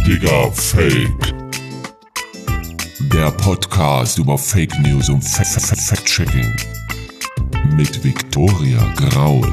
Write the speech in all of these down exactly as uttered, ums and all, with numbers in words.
Digga Fake. Der Podcast über Fake News und Fact-Checking mit Viktoria Graul.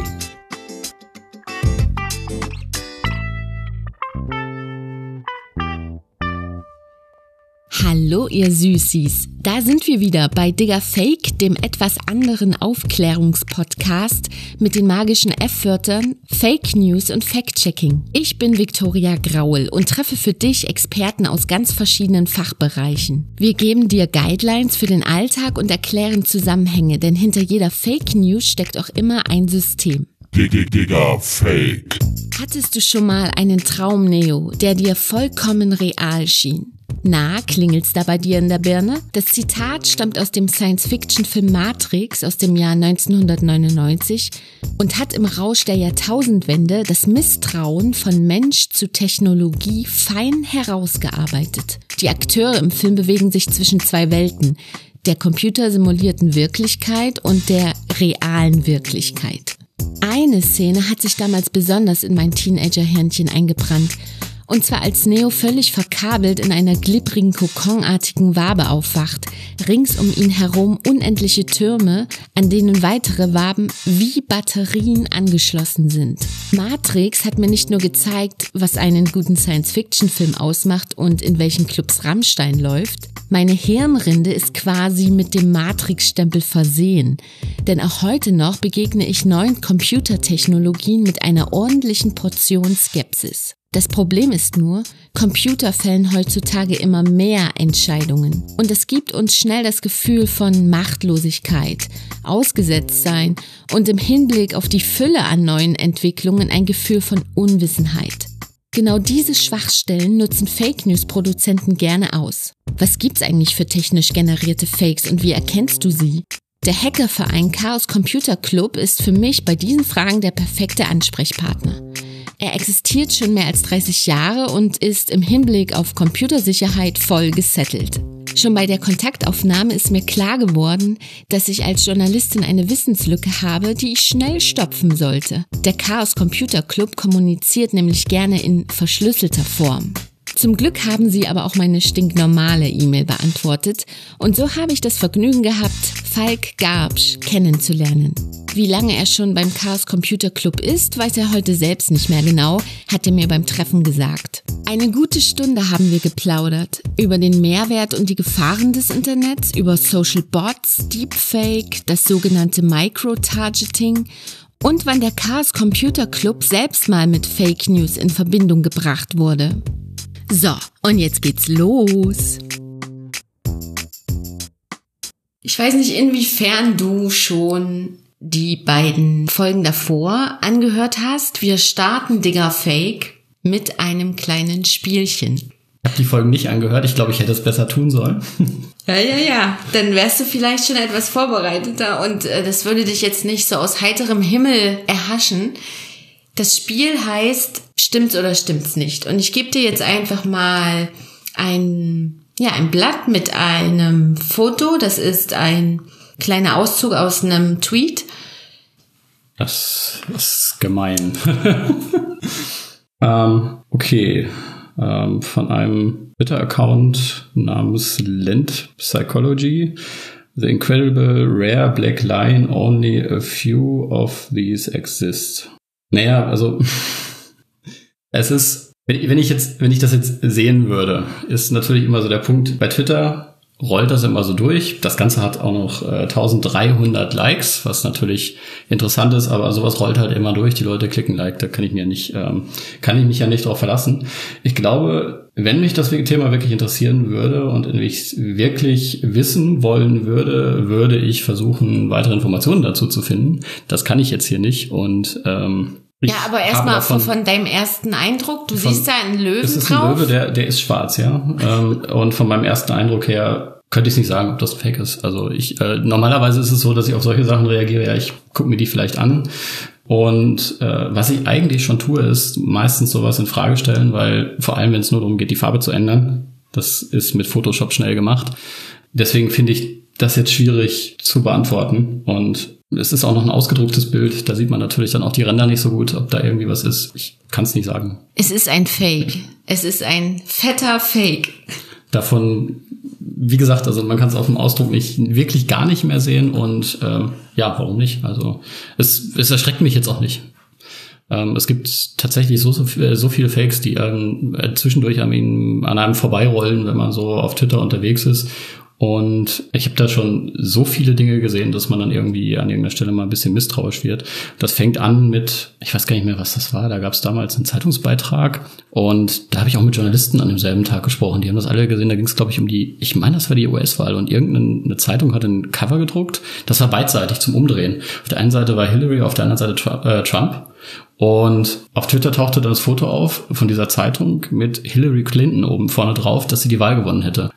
Hallo ihr Süßis, da sind wir wieder bei Digga Fake, dem etwas anderen Aufklärungspodcast mit den magischen F-Wörtern Fake News und Fact-Checking. Ich bin Viktoria Graul und treffe für dich Experten aus ganz verschiedenen Fachbereichen. Wir geben dir Guidelines für den Alltag und erklären Zusammenhänge, denn hinter jeder Fake News steckt auch immer ein System. Digga Fake. Hattest du schon mal einen Traum, Neo, der dir vollkommen real schien? Na, klingelt's da bei dir in der Birne? Das Zitat stammt aus dem Science-Fiction-Film Matrix aus dem Jahr neunzehnhundertneunundneunzig und hat im Rausch der Jahrtausendwende das Misstrauen von Mensch zu Technologie fein herausgearbeitet. Die Akteure im Film bewegen sich zwischen zwei Welten, der computersimulierten Wirklichkeit und der realen Wirklichkeit. Eine Szene hat sich damals besonders in mein Teenager-Hirnchen eingebrannt. Und zwar als Neo völlig verkabelt in einer glibbrigen, kokonartigen Wabe aufwacht. Rings um ihn herum unendliche Türme, an denen weitere Waben wie Batterien angeschlossen sind. Matrix hat mir nicht nur gezeigt, was einen guten Science-Fiction-Film ausmacht und in welchen Clubs Rammstein läuft. Meine Hirnrinde ist quasi mit dem Matrix-Stempel versehen. Denn auch heute noch begegne ich neuen Computertechnologien mit einer ordentlichen Portion Skepsis. Das Problem ist nur, Computer fällen heutzutage immer mehr Entscheidungen. Und es gibt uns schnell das Gefühl von Machtlosigkeit, Ausgesetztsein und im Hinblick auf die Fülle an neuen Entwicklungen ein Gefühl von Unwissenheit. Genau diese Schwachstellen nutzen Fake-News-Produzenten gerne aus. Was gibt's eigentlich für technisch generierte Fakes und wie erkennst du sie? Der Hackerverein Chaos Computer Club ist für mich bei diesen Fragen der perfekte Ansprechpartner. Er existiert schon mehr als dreißig Jahre und ist im Hinblick auf Computersicherheit voll gesettelt. Schon bei der Kontaktaufnahme ist mir klar geworden, dass ich als Journalistin eine Wissenslücke habe, die ich schnell stopfen sollte. Der Chaos Computer Club kommuniziert nämlich gerne in verschlüsselter Form. Zum Glück haben sie aber auch meine stinknormale E-Mail beantwortet und so habe ich das Vergnügen gehabt, Falk Garbsch kennenzulernen. Wie lange er schon beim Chaos Computer Club ist, weiß er heute selbst nicht mehr genau, hat er mir beim Treffen gesagt. Eine gute Stunde haben wir geplaudert über den Mehrwert und die Gefahren des Internets, über Social Bots, Deepfake, das sogenannte Micro-Targeting und wann der Chaos Computer Club selbst mal mit Fake News in Verbindung gebracht wurde. So, und jetzt geht's los. Ich weiß nicht, inwiefern du schon die beiden Folgen davor angehört hast. Wir starten Digga Fake mit einem kleinen Spielchen. Ich habe die Folgen nicht angehört. Ich glaube, ich hätte es besser tun sollen. Ja, ja, ja. Dann wärst du vielleicht schon etwas vorbereiteter und äh, das würde dich jetzt nicht so aus heiterem Himmel erhaschen. Das Spiel heißt Stimmt's oder stimmt's nicht? Und ich gebe dir jetzt einfach mal ein, ja, ein Blatt mit einem Foto. Das ist ein kleiner Auszug aus einem Tweet. Das ist gemein. ähm, okay. Ähm, von einem Twitter-Account namens Lent Psychology. The incredible rare black line, only a few of these exist. Naja, also es ist, wenn ich jetzt, wenn ich das jetzt sehen würde, ist natürlich immer so der Punkt, bei Twitter rollt das immer so durch. Das Ganze hat auch noch äh, eintausenddreihundert Likes, was natürlich interessant ist, aber sowas rollt halt immer durch. Die Leute klicken Like, da kann ich mir nicht, ähm, kann ich mich ja nicht drauf verlassen. Ich glaube, wenn mich das Thema wirklich interessieren würde und wenn ich es wirklich wissen wollen würde, würde ich versuchen, weitere Informationen dazu zu finden. Das kann ich jetzt hier nicht und ähm, ja, aber erstmal von, von deinem ersten Eindruck, du von, siehst da einen Löwen drauf. Es ist ein Löwe, der, der ist schwarz, ja. ähm, und von meinem ersten Eindruck her könnte ich nicht sagen, ob das Fake ist. Also ich äh, normalerweise ist es so, dass ich auf solche Sachen reagiere. Ja, ich gucke mir die vielleicht an. Und äh, was ich eigentlich schon tue, ist meistens sowas in Frage stellen, weil vor allem, wenn es nur darum geht, die Farbe zu ändern, das ist mit Photoshop schnell gemacht. Deswegen finde ich das jetzt schwierig zu beantworten und Es ist auch noch ein ausgedrucktes Bild. Da sieht man natürlich dann auch die Ränder nicht so gut, ob da irgendwie was ist. Ich kann es nicht sagen. Es ist ein Fake. Es ist ein fetter Fake. Davon, wie gesagt, also man kann es auf dem Ausdruck nicht wirklich gar nicht mehr sehen. Und ähm, ja, warum nicht? Also es, es erschreckt mich jetzt auch nicht. Ähm, es gibt tatsächlich so, so, so viele Fakes, die ähm, zwischendurch an, ihn, an einem vorbeirollen, wenn man so auf Twitter unterwegs ist. Und ich habe da schon so viele Dinge gesehen, dass man dann irgendwie an irgendeiner Stelle mal ein bisschen misstrauisch wird. Das fängt an mit, ich weiß gar nicht mehr, was das war, da gab es damals einen Zeitungsbeitrag und da habe ich auch mit Journalisten an demselben Tag gesprochen. Die haben das alle gesehen, da ging es, glaube ich, um die, ich meine, das war die U S-Wahl und irgendeine Zeitung hat ein Cover gedruckt. Das war beidseitig zum Umdrehen. Auf der einen Seite war Hillary, auf der anderen Seite Trump. Und auf Twitter tauchte dann das Foto auf von dieser Zeitung mit Hillary Clinton oben vorne drauf, dass sie die Wahl gewonnen hätte.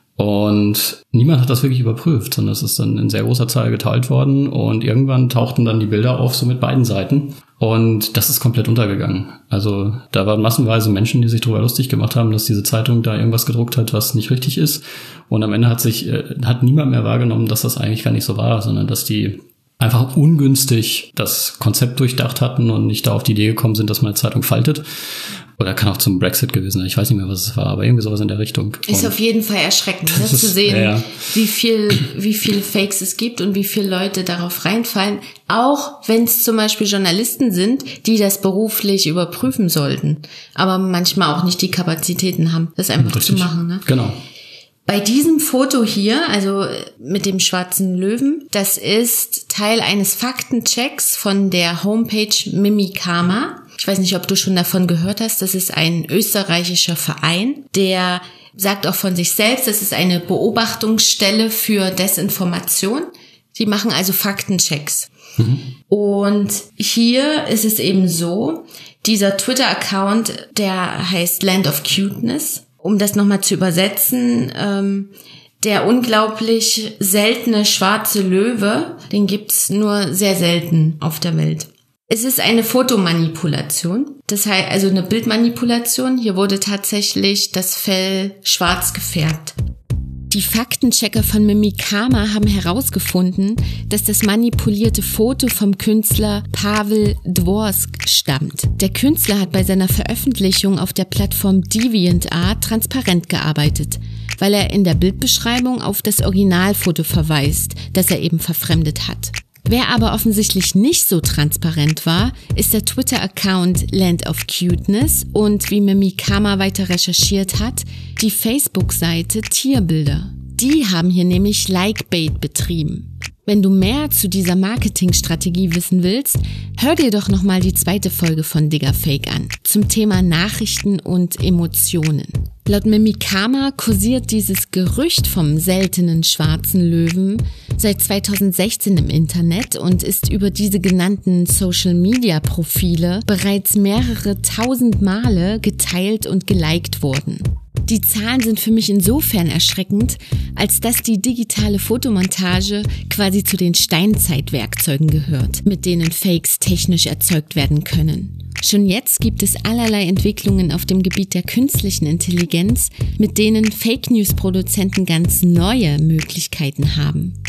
Und niemand hat das wirklich überprüft, sondern es ist dann in sehr großer Zahl geteilt worden und irgendwann tauchten dann die Bilder auf, so mit beiden Seiten. Und das ist komplett untergegangen. Also da waren massenweise Menschen, die sich darüber lustig gemacht haben, dass diese Zeitung da irgendwas gedruckt hat, was nicht richtig ist. Und am Ende hat sich, äh, hat niemand mehr wahrgenommen, dass das eigentlich gar nicht so war, sondern dass die einfach ungünstig das Konzept durchdacht hatten und nicht da auf die Idee gekommen sind, dass man eine Zeitung faltet. Oder kann auch zum Brexit gewesen sein. Ich weiß nicht mehr, was es war, aber irgendwie sowas in der Richtung. Ist und auf jeden Fall erschreckend, ne, ist, zu sehen, ja, ja. wie viel, wie viele Fakes es gibt und wie viele Leute darauf reinfallen. Auch wenn es zum Beispiel Journalisten sind, die das beruflich überprüfen sollten, aber manchmal auch nicht die Kapazitäten haben, das einfach Richtig. zu machen. Ne? Genau. Bei diesem Foto hier, also mit dem schwarzen Löwen, das ist Teil eines Faktenchecks von der Homepage Mimikama. Ich weiß nicht, ob du schon davon gehört hast. Das ist ein österreichischer Verein, der sagt auch von sich selbst, das ist eine Beobachtungsstelle für Desinformation. Die machen also Faktenchecks. Mhm. Und hier ist es eben so, dieser Twitter-Account, der heißt Land of Cuteness. Um das nochmal zu übersetzen, ähm, der unglaublich seltene schwarze Löwe, den gibt's nur sehr selten auf der Welt. Es ist eine Fotomanipulation, das heißt also eine Bildmanipulation. Hier wurde tatsächlich das Fell schwarz gefärbt. Die Faktenchecker von Mimikama haben herausgefunden, dass das manipulierte Foto vom Künstler Pavel Dvorsk stammt. Der Künstler hat bei seiner Veröffentlichung auf der Plattform DeviantArt transparent gearbeitet, weil er in der Bildbeschreibung auf das Originalfoto verweist, das er eben verfremdet hat. Wer aber offensichtlich nicht so transparent war, ist der Twitter-Account Land of Cuteness und, wie Mimikama weiter recherchiert hat, die Facebook-Seite Tierbilder. Die haben hier nämlich Like-Bait betrieben. Wenn du mehr zu dieser Marketingstrategie wissen willst, hör dir doch nochmal die zweite Folge von Diggerfake an, zum Thema Nachrichten und Emotionen. Laut Mimikama kursiert dieses Gerücht vom seltenen schwarzen Löwen seit zweitausendsechzehn im Internet und ist über diese genannten Social-Media-Profile bereits mehrere tausend Male geteilt und geliked worden. Die Zahlen sind für mich insofern erschreckend, als dass die digitale Fotomontage quasi zu den Steinzeitwerkzeugen gehört, mit denen Fakes technisch erzeugt werden können. Schon jetzt gibt es allerlei Entwicklungen auf dem Gebiet der künstlichen Intelligenz, mit denen Fake-News-Produzenten ganz neue Möglichkeiten haben.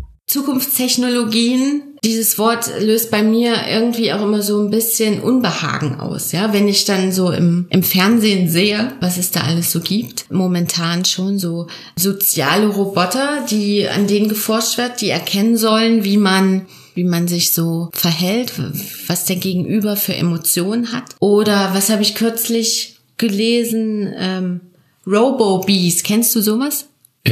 Zukunftstechnologien, dieses Wort löst bei mir irgendwie auch immer so ein bisschen Unbehagen aus, ja, wenn ich dann so im, im Fernsehen sehe, was es da alles so gibt. Momentan schon so soziale Roboter, die, an denen geforscht wird, die erkennen sollen, wie man wie man sich so verhält, was der Gegenüber für Emotionen hat. Oder was habe ich kürzlich gelesen? Ähm, Robo-Bees, kennst du sowas?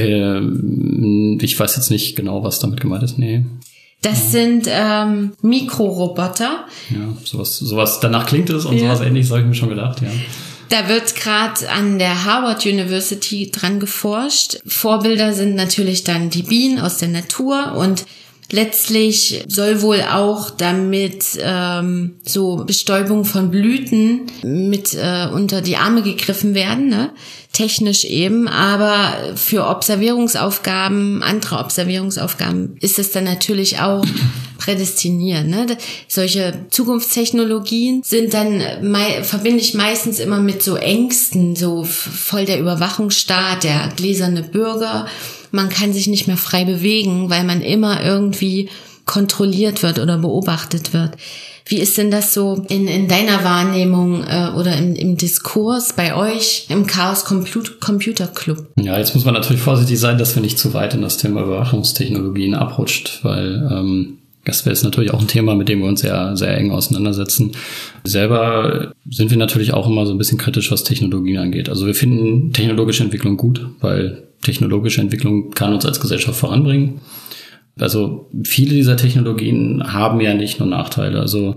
Ähm, ich weiß jetzt nicht genau, was damit gemeint ist, nee. Das ja. sind ähm, Mikroroboter. Ja, sowas, sowas, danach klingt es und ja. sowas ähnliches habe ich mir schon gedacht, ja. Da wird gerade an der Harvard University dran geforscht. Vorbilder sind natürlich dann die Bienen aus der Natur und letztlich soll wohl auch damit ähm, so Bestäubung von Blüten mit äh, unter die Arme gegriffen werden, ne? Technisch eben, aber für Observierungsaufgaben, andere Observierungsaufgaben ist es dann natürlich auch prädestiniert. Ne? Solche Zukunftstechnologien sind dann, mei- verbinde ich meistens immer mit so Ängsten, so voll der Überwachungsstaat, der gläserne Bürger. Man kann sich nicht mehr frei bewegen, weil man immer irgendwie kontrolliert wird oder beobachtet wird. Wie ist denn das so in, in deiner Wahrnehmung äh, oder im, im Diskurs bei euch im Chaos Computer Club? Ja, jetzt muss man natürlich vorsichtig sein, dass wir nicht zu weit in das Thema Überwachungstechnologien abrutscht, weil ähm, das wäre natürlich auch ein Thema, mit dem wir uns sehr, sehr eng auseinandersetzen. Selber sind wir natürlich auch immer so ein bisschen kritisch, was Technologien angeht. Also wir finden technologische Entwicklung gut, weil technologische Entwicklung kann uns als Gesellschaft voranbringen. Also viele dieser Technologien haben ja nicht nur Nachteile. Also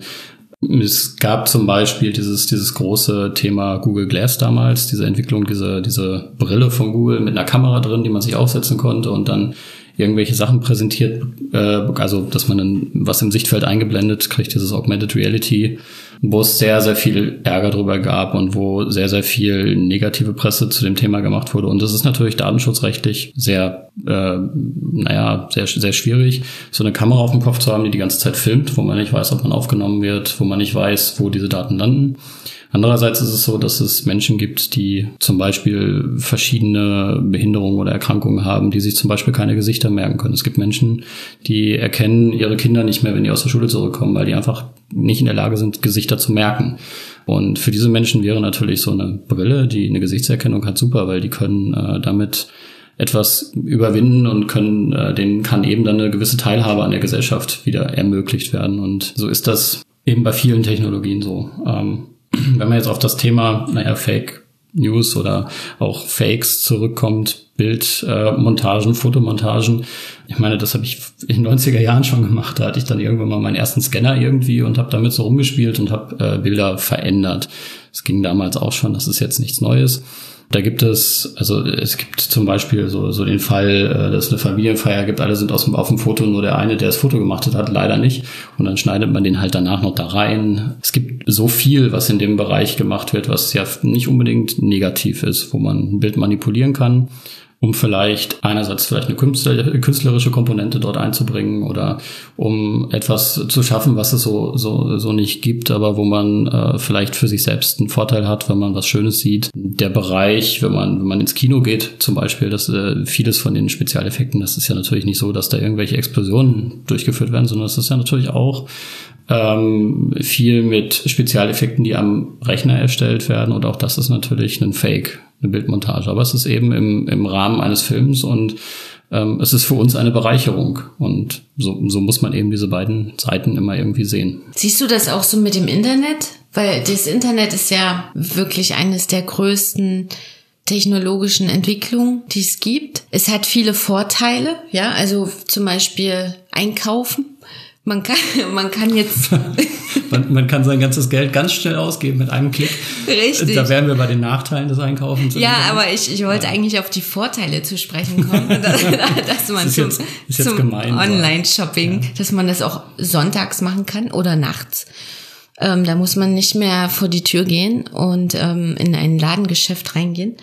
es gab zum Beispiel dieses dieses große Thema Google Glass damals, diese Entwicklung, diese diese Brille von Google mit einer Kamera drin, die man sich aufsetzen konnte und dann irgendwelche Sachen präsentiert, äh, also dass man dann was im Sichtfeld eingeblendet kriegt, dieses Augmented Reality, wo es sehr, sehr viel Ärger drüber gab und wo sehr, sehr viel negative Presse zu dem Thema gemacht wurde. Und das ist natürlich datenschutzrechtlich sehr, äh, naja, sehr, sehr schwierig, so eine Kamera auf dem Kopf zu haben, die die ganze Zeit filmt, wo man nicht weiß, ob man aufgenommen wird, wo man nicht weiß, wo diese Daten landen. Andererseits ist es so, dass es Menschen gibt, die zum Beispiel verschiedene Behinderungen oder Erkrankungen haben, die sich zum Beispiel keine Gesichter merken können. Es gibt Menschen, die erkennen ihre Kinder nicht mehr, wenn die aus der Schule zurückkommen, weil die einfach nicht in der Lage sind, Gesichter zu merken. Und für diese Menschen wäre natürlich so eine Brille, die eine Gesichtserkennung hat, super, weil die können äh, damit etwas überwinden und können, äh, denen kann eben dann eine gewisse Teilhabe an der Gesellschaft wieder ermöglicht werden. Und so ist das eben bei vielen Technologien so. Ähm, Wenn man jetzt auf das Thema, naja, Fake News oder auch Fakes zurückkommt, Bildmontagen, äh, Fotomontagen. Ich meine, das habe ich in den neunziger Jahren schon gemacht. Da hatte ich dann irgendwann mal meinen ersten Scanner irgendwie und habe damit so rumgespielt und habe äh, Bilder verändert. Das ging damals auch schon, das ist jetzt nichts Neues. Da gibt es, also es gibt zum Beispiel so so den Fall, dass es eine Familienfeier gibt, alle sind aus dem, auf dem Foto, nur der eine, der das Foto gemacht hat, hat leider nicht. Und dann schneidet man den halt danach noch da rein. Es gibt so viel, was in dem Bereich gemacht wird, was ja nicht unbedingt negativ ist, wo man ein Bild manipulieren kann, um vielleicht einerseits vielleicht eine künstlerische Komponente dort einzubringen oder um etwas zu schaffen, was es so so so nicht gibt, aber wo man äh, vielleicht für sich selbst einen Vorteil hat, wenn man was Schönes sieht. Der Bereich, wenn man wenn man ins Kino geht zum Beispiel, das äh, vieles von den Spezialeffekten, das ist ja natürlich nicht so, dass da irgendwelche Explosionen durchgeführt werden, sondern es ist ja natürlich auch ähm, viel mit Spezialeffekten, die am Rechner erstellt werden, und auch das ist natürlich ein Fake, eine Bildmontage. Aber es ist eben im, im Rahmen eines Films und ähm, es ist für uns eine Bereicherung. Und so, so muss man eben diese beiden Seiten immer irgendwie sehen. Siehst du das auch so mit dem Internet? Weil das Internet ist ja wirklich eines der größten technologischen Entwicklungen, die es gibt. Es hat viele Vorteile, ja, also zum Beispiel einkaufen. Man kann, man kann jetzt... man, man kann sein ganzes Geld ganz schnell ausgeben mit einem Klick. Richtig. Da wären wir bei den Nachteilen des Einkaufens. Ja, aber ich, ich wollte ja. eigentlich auf die Vorteile zu sprechen kommen. dass, dass man das ist zum, jetzt, ist jetzt zum gemein, Online-Shopping, ja. dass man das auch sonntags machen kann oder nachts. Ähm, da muss man nicht mehr vor die Tür gehen und ähm, in ein Ladengeschäft reingehen.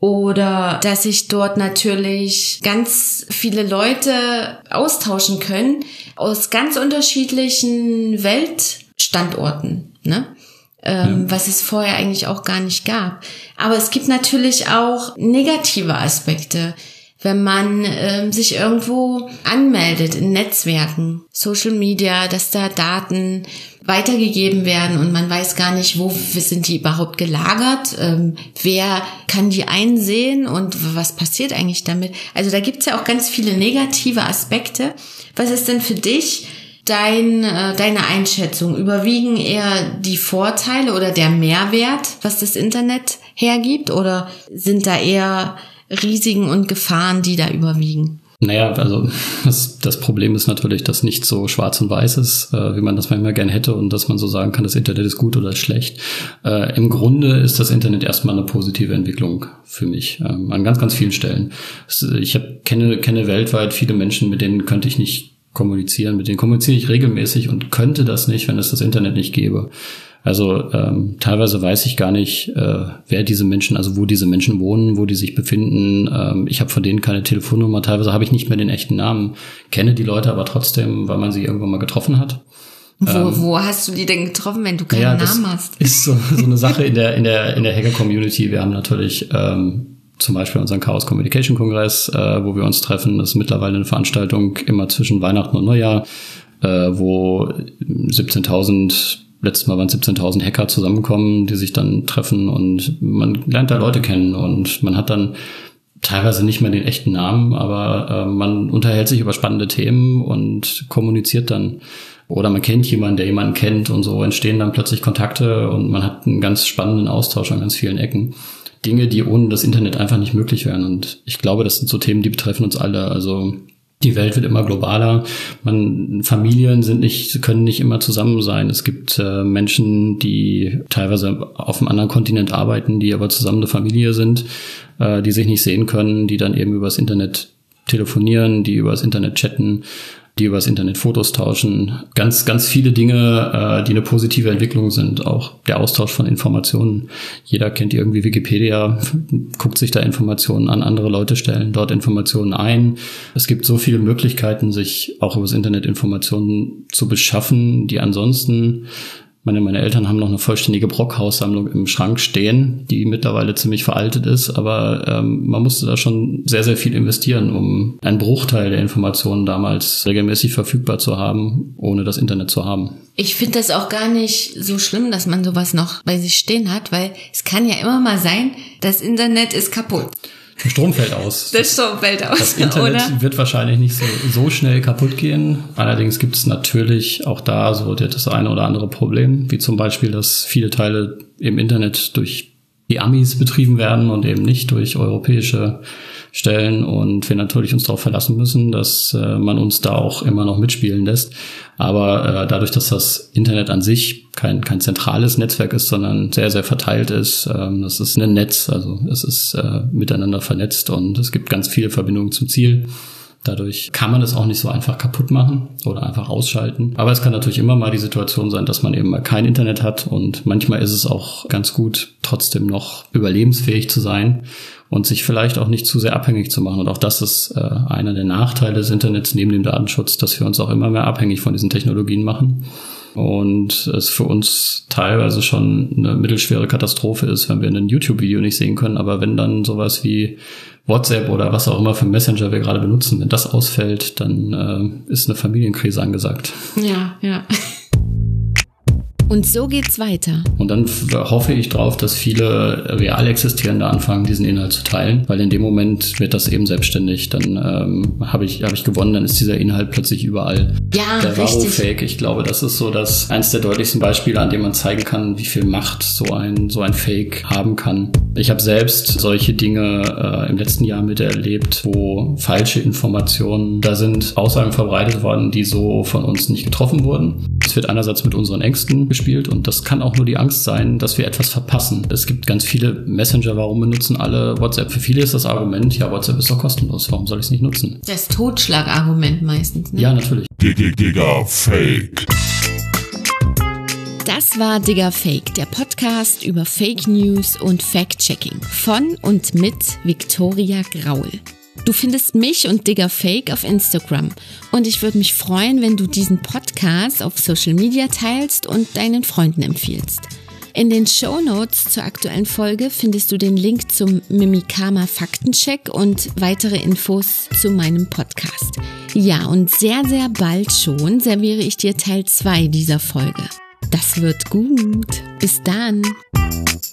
Oder dass sich dort natürlich ganz viele Leute austauschen können aus ganz unterschiedlichen Weltstandorten, ne? Ähm, ja. Was es vorher eigentlich auch gar nicht gab. Aber es gibt natürlich auch negative Aspekte, wenn man ähm, sich irgendwo anmeldet in Netzwerken, Social Media, dass da Daten weitergegeben werden und man weiß gar nicht, wo sind die überhaupt gelagert, ähm, wer kann die einsehen und was passiert eigentlich damit. Also da gibt's ja auch ganz viele negative Aspekte. Was ist denn für dich dein, äh, deine Einschätzung? Überwiegen eher die Vorteile oder der Mehrwert, was das Internet hergibt, oder sind da eher Risiken und Gefahren, die da überwiegen? Naja, also das, das Problem ist natürlich, dass nicht so schwarz und weiß ist, äh, wie man das manchmal gern hätte, und dass man so sagen kann, das Internet ist gut oder ist schlecht. Äh, im Grunde ist das Internet erstmal eine positive Entwicklung für mich, ähm, an ganz, ganz vielen Stellen. Ich hab, kenne, kenne weltweit viele Menschen, mit denen könnte ich nicht kommunizieren, mit denen kommuniziere ich regelmäßig und könnte das nicht, wenn es das Internet nicht gäbe. Also ähm, teilweise weiß ich gar nicht, äh, wer diese Menschen, also wo diese Menschen wohnen, wo die sich befinden. Ähm, ich habe von denen keine Telefonnummer. Teilweise habe ich nicht mehr den echten Namen. Kenne die Leute aber trotzdem, weil man sie irgendwann mal getroffen hat. Wo, ähm, wo hast du die denn getroffen, wenn du keinen ja, Namen das hast? Ist so, so eine Sache in der in der in der Hacker-Community. Wir haben natürlich ähm, zum Beispiel unseren Chaos Communication Kongress, äh, wo wir uns treffen. Das ist mittlerweile eine Veranstaltung immer zwischen Weihnachten und Neujahr. äh, wo siebzehntausend, letztes Mal waren siebzehntausend Hacker zusammenkommen, die sich dann treffen und man lernt da Leute kennen und man hat dann teilweise nicht mehr den echten Namen, aber äh, man unterhält sich über spannende Themen und kommuniziert dann. Oder man kennt jemanden, der jemanden kennt und so entstehen dann plötzlich Kontakte und man hat einen ganz spannenden Austausch an ganz vielen Ecken. Dinge, die ohne das Internet einfach nicht möglich wären. Und ich glaube, das sind so Themen, die betreffen uns alle. Also die Welt wird immer globaler. Man, Familien sind nicht, können nicht immer zusammen sein. Es gibt äh, Menschen, die teilweise auf einem anderen Kontinent arbeiten, die aber zusammen eine Familie sind, äh, die sich nicht sehen können, die dann eben übers Internet telefonieren, die übers Internet chatten, die übers Internet Fotos tauschen. Ganz, ganz viele Dinge, äh, die eine positive Entwicklung sind. Auch der Austausch von Informationen. Jeder kennt irgendwie Wikipedia, guckt sich da Informationen an, andere Leute stellen dort Informationen ein. Es gibt so viele Möglichkeiten, sich auch übers Internet Informationen zu beschaffen, die ansonsten Meine, meine Eltern haben noch eine vollständige Brockhaus-Sammlung im Schrank stehen, die mittlerweile ziemlich veraltet ist, aber ähm, man musste da schon sehr, sehr viel investieren, um einen Bruchteil der Informationen damals regelmäßig verfügbar zu haben, ohne das Internet zu haben. Ich finde das auch gar nicht so schlimm, dass man sowas noch bei sich stehen hat, weil es kann ja immer mal sein, das Internet ist kaputt. Der Strom fällt aus. Der Strom fällt aus, Das Internet oder? wird wahrscheinlich nicht so, so schnell kaputt gehen. Allerdings gibt es natürlich auch da so das eine oder andere Problem, wie zum Beispiel, dass viele Teile im Internet durch die Amis betrieben werden und eben nicht durch europäische Stellen und wir natürlich uns darauf verlassen müssen, dass äh, man uns da auch immer noch mitspielen lässt. Aber äh, dadurch, dass das Internet an sich kein kein zentrales Netzwerk ist, sondern sehr, sehr verteilt ist, ähm, das ist ein Netz, also es ist äh, miteinander vernetzt und es gibt ganz viele Verbindungen zum Ziel. Dadurch kann man es auch nicht so einfach kaputt machen oder einfach ausschalten. Aber es kann natürlich immer mal die Situation sein, dass man eben mal kein Internet hat und manchmal ist es auch ganz gut, trotzdem noch überlebensfähig zu sein und sich vielleicht auch nicht zu sehr abhängig zu machen. Und auch das ist äh, einer der Nachteile des Internets neben dem Datenschutz, dass wir uns auch immer mehr abhängig von diesen Technologien machen. Und es für uns teilweise schon eine mittelschwere Katastrophe ist, wenn wir ein YouTube-Video nicht sehen können. Aber wenn dann sowas wie WhatsApp oder was auch immer für Messenger wir gerade benutzen, wenn das ausfällt, dann äh, ist eine Familienkrise angesagt. Ja, ja. Und so geht's weiter. Und dann f- hoffe ich drauf, dass viele real existierende anfangen, diesen Inhalt zu teilen, weil in dem Moment wird das eben selbstständig. Dann ähm, habe ich habe ich gewonnen, dann ist dieser Inhalt plötzlich überall. Ja, Der richtig. Varro-Fake, ich glaube, das ist so das eins der deutlichsten Beispiele, an dem man zeigen kann, wie viel Macht so ein so ein Fake haben kann. Ich habe selbst solche Dinge äh, im letzten Jahr miterlebt, wo falsche Informationen, da sind Aussagen verbreitet worden, die so von uns nicht getroffen wurden. Es wird einerseits mit unseren Ängsten gespielt und das kann auch nur die Angst sein, dass wir etwas verpassen. Es gibt ganz viele Messenger, warum benutzen alle WhatsApp? Für viele ist das Argument, ja, WhatsApp ist doch kostenlos, warum soll ich es nicht nutzen? Das Totschlagargument meistens, ne? Ja, natürlich. Digga, Digga, Fake. Das war Digga Fake, der Podcast über Fake News und Fact-Checking von und mit Viktoria Graul. Du findest mich und Digga Fake auf Instagram und ich würde mich freuen, wenn du diesen Podcast auf Social Media teilst und deinen Freunden empfiehlst. In den Shownotes zur aktuellen Folge findest du den Link zum Mimikama Faktencheck und weitere Infos zu meinem Podcast. Ja, und sehr, sehr bald schon serviere ich dir Teil zwei dieser Folge. Das wird gut. Bis dann.